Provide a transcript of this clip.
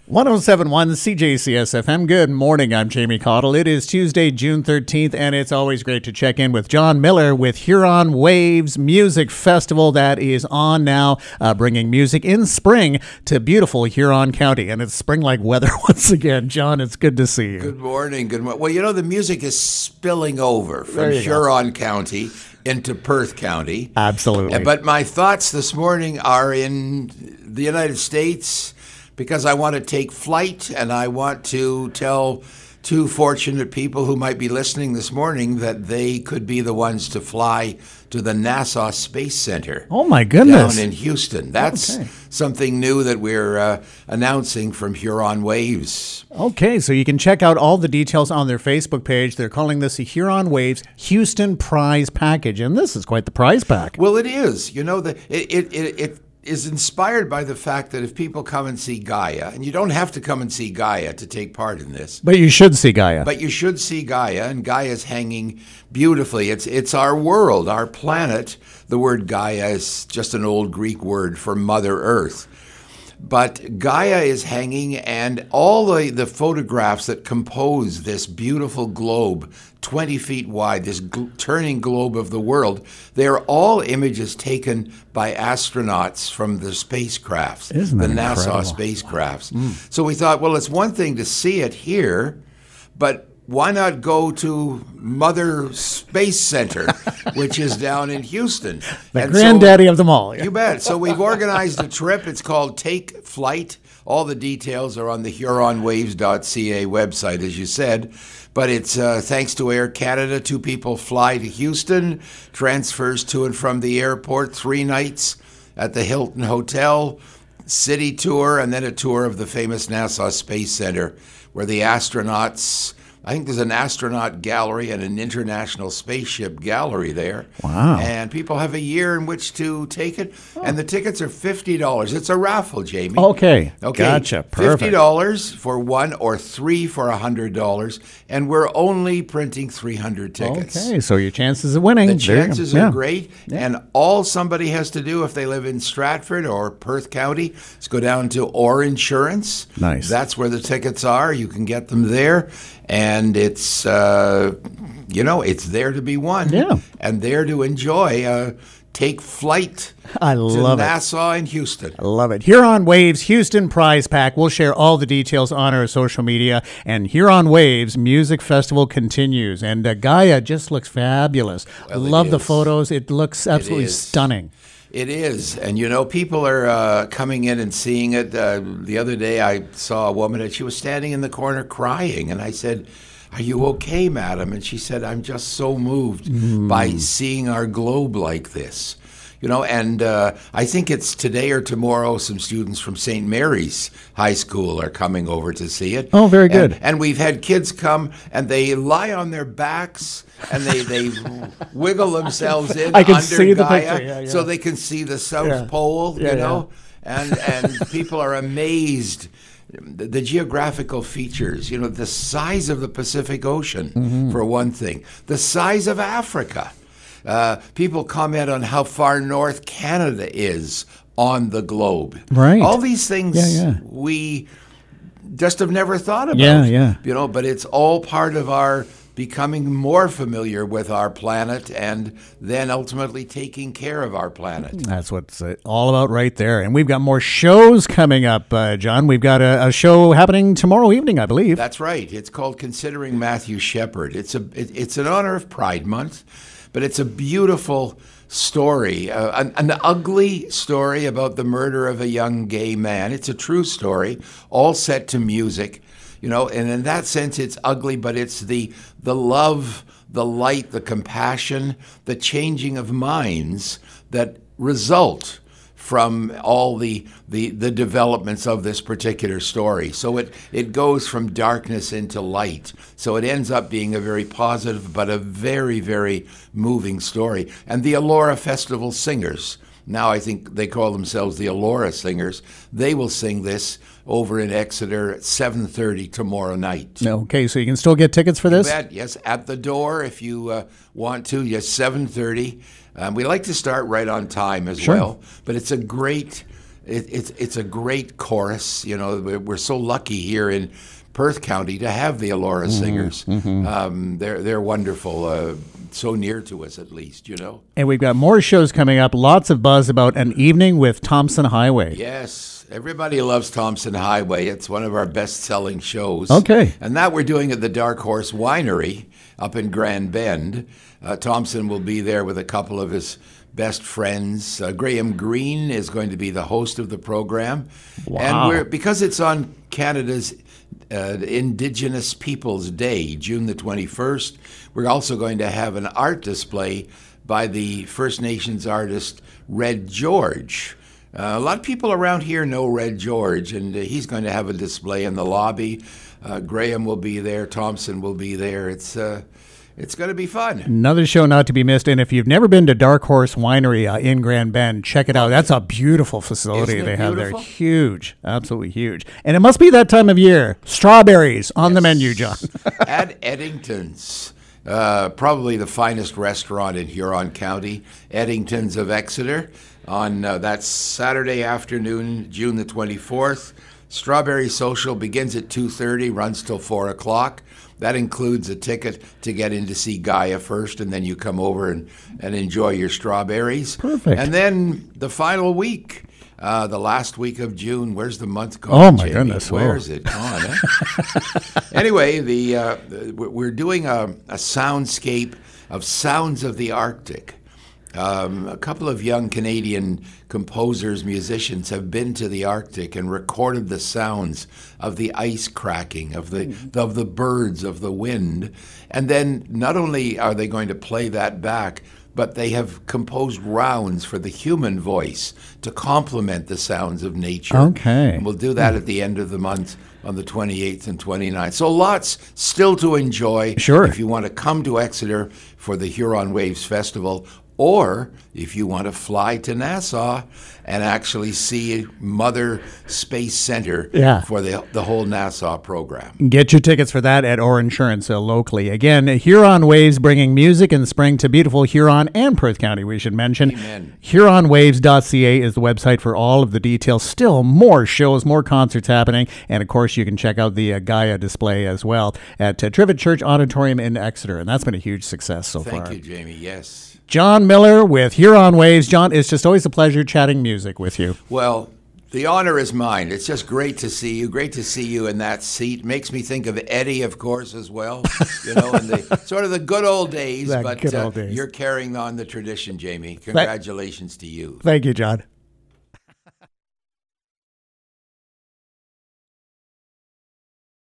1071 CJCS FM. Good morning. I'm Jamie Cottle. It is Tuesday, June 13th, and it's always great to check in with John Miller with Huron Waves Music Festival that is on now, bringing music in spring to beautiful Huron County. And it's spring-like weather once again. John, it's good to see you. Good morning. Good morning. Well, you know, the music is spilling over from Huron County into Perth County. Absolutely. But my thoughts this morning are in the United States, because I want to take flight and I want to tell two fortunate people who might be listening this morning that they could be the ones to fly to the NASA Space Center. Oh, my goodness. Down in Houston. That's something new that we're announcing from Huron Waves. Okay, so you can check out all the details on their Facebook page. They're calling this a Huron Waves Houston Prize Package, and this is quite the prize pack. Well, it is. You know, it is inspired by the fact that if people come and see Gaia, and you don't have to come and see Gaia to take part in this. But you should see Gaia. But you should see Gaia, and Gaia's hanging beautifully. It's our world, our planet. The word Gaia is just an old Greek word for Mother Earth. But Gaia is hanging, and all the photographs that compose this beautiful globe, 20 feet wide, this turning globe of the world, they're all images taken by astronauts from the spacecrafts, the NASA spacecrafts. Wow. So we thought, well, it's one thing to see it here, but why not go to Mother Space Center, which is down in Houston? The granddaddy of them all. You bet. So we've organized a trip. It's called Take Flight. All the details are on the HuronWaves.ca website, as you said. But it's thanks to Air Canada. 2 people fly to Houston, transfers to and from the airport, 3 nights at the Hilton Hotel, city tour, and then a tour of the famous NASA Space Center, where the astronauts... I think there's an astronaut gallery and an international spaceship gallery there. Wow. And people have a year in which to take it. Oh. And the tickets are $50. It's a raffle, Jamie. Okay. Gotcha. Perfect. $50 for 1 or 3 for $100. And we're only printing 300 tickets. Okay, so your chances of winning. The chances are great. Yeah. And all somebody has to do if they live in Stratford or Perth County is go down to Or Insurance. Nice. That's where the tickets are. You can get them there. And it's, it's there to be won. Yeah. And there to enjoy. Take flight I love to Nassau and Houston. I love it. Huron Waves Houston Prize Pack. We'll share all the details on our social media. And Huron Waves Music Festival continues. And Gaia just looks fabulous. Well, love the photos. It looks absolutely stunning. It is. And, people are coming in and seeing it. The other day I saw a woman and she was standing in the corner crying. And I said, "Are you okay, madam?" And she said, "I'm just so moved by seeing our globe like this." And I think it's today or tomorrow some students from St. Mary's High School are coming over to see it. Oh, very good. And we've had kids come and they lie on their backs and they wiggle themselves in I can under see the Gaia picture. Yeah. So they can see the South Pole, And people are amazed. The geographical features, the size of the Pacific Ocean, for one thing, the size of Africa. People comment on how far north Canada is on the globe. Right. All these things we just have never thought about. Yeah. But it's all part of our becoming more familiar with our planet and then ultimately taking care of our planet. That's what it's all about right there. And we've got more shows coming up, John. We've got a show happening tomorrow evening, I believe. That's right. It's called Considering Matthew Shepard. It's in honor of Pride Month, but it's a beautiful story, an ugly story about the murder of a young gay man. It's a true story, all set to music. And in that sense, it's ugly, but it's the love, the light, the compassion, the changing of minds that result from all the developments of this particular story. So it goes from darkness into light. So it ends up being a very positive but a very, very moving story. And the Elora Festival Singers, now I think they call themselves the Elora Singers, they will sing this over in Exeter at 7:30 tomorrow night. Okay, so you can still get tickets for this? Yes, at the door if you want to. Yes, 7:30. We like to start right on time as well, but it's a great it's a great chorus. You know, we're so lucky here in Perth County to have the Elora Singers. They're wonderful. So near to us, at least, you know. And we've got more shows coming up. Lots of buzz about an evening with Thompson Highway. Yes, everybody loves Thompson Highway. It's one of our best-selling shows. Okay. And that we're doing at the Dark Horse Winery up in Grand Bend. Thompson will be there with a couple of his best friends. Graham Greene is going to be the host of the program. Wow. And because it's on Canada's Indigenous Peoples Day, June the 21st, we're also going to have an art display by the First Nations artist Red George. A lot of people around here know Red George, and he's going to have a display in the lobby. Graham will be there. Thompson will be there. It's going to be fun. Another show not to be missed. And if you've never been to Dark Horse Winery in Grand Bend, check it out. That's a beautiful facility Isn't it they have beautiful? there. Huge. Absolutely huge. And it must be that time of year. Strawberries on the menu, John. At Eddington's, probably the finest restaurant in Huron County, Eddington's of Exeter, on that Saturday afternoon, June the 24th. Strawberry Social begins at 2:30, runs till 4 o'clock. That includes a ticket to get in to see Gaia first, and then you come over and enjoy your strawberries. Perfect. And then the final week, the last week of June. Where's the month gone? Oh, my Jamie? goodness. Where's it gone? Anyway, we're doing a soundscape of sounds of the Arctic. A couple of young Canadian composers, musicians have been to the Arctic and recorded the sounds of the ice cracking, of the birds, of the wind. And then not only are they going to play that back, but they have composed rounds for the human voice to complement the sounds of nature. Okay. And we'll do that at the end of the month on the 28th and 29th. So lots still to enjoy. Sure. If you want to come to Exeter for the Huron Waves Festival, or if you want to fly to Nassau and actually see Mother Space Center for the whole Nassau program. Get your tickets for that at Or Insurance locally. Again, Huron Waves bringing music and spring to beautiful Huron and Perth County, we should mention. Amen. HuronWaves.ca is the website for all of the details. Still more shows, more concerts happening. And, of course, you can check out the Gaia display as well at Trivet Church Auditorium in Exeter. And that's been a huge success so far. Thank you, Jamie. Yes. John Miller with Huron Waves. John, it's just always a pleasure chatting music with you. Well, the honor is mine. It's just great to see you. Great to see you in that seat. Makes me think of Eddie, of course, as well. You know, in the sort of the good old days. Good old days. You're carrying on the tradition, Jamie. Congratulations to you. Thank you, John.